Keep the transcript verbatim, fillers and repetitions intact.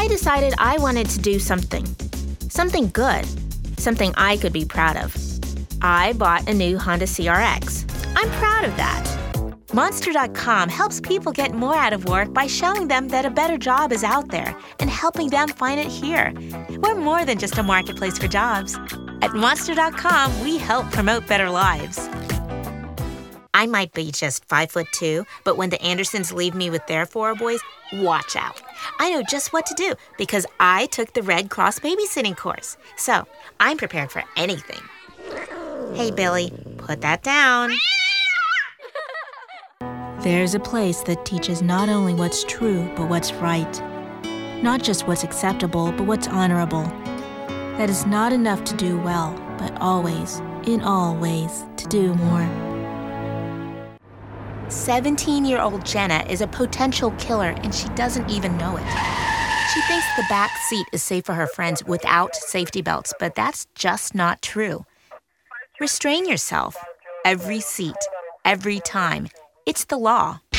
I decided I wanted to do something. Something good. Something I could be proud of. I bought a new Honda C R X. I'm proud of that. Monster dot com helps people get more out of work by showing them that a better job is out there and helping them find it here. We're more than just a marketplace for jobs. At Monster dot com, we help promote better lives. I might be just five foot two, but when the Andersons leave me with their four boys, watch out. I know just what to do because I took the Red Cross babysitting course. So I'm prepared for anything. Hey, Billy, put that down. There's a place that teaches not only what's true, but what's right. Not just what's acceptable, but what's honorable. That is not enough to do well, but always, in all ways, to do more. seventeen-year-old Jenna is a potential killer, and she doesn't even know it. She thinks the back seat is safe for her friends without safety belts, but that's just not true. Restrain yourself. Every seat, every time. It's the law.